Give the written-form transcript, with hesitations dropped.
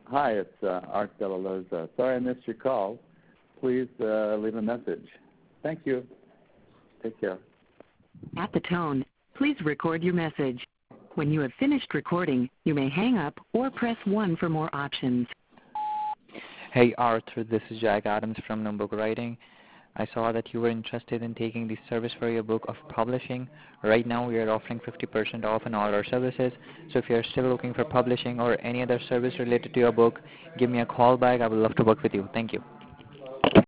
Hi, it's Art Delaloza. Sorry I missed your call. Please leave a message. Thank you. Take care. At the tone, please record your message. When you have finished recording, you may hang up or press 1 for more options. Hey Arthur, this is Jack Adams from No Book Writing. I saw that you were interested in taking the service for your book of publishing. Right now we are offering 50% off on all our services. So if you are still looking for publishing or any other service related to your book, give me a call back. I would love to work with you. Thank you.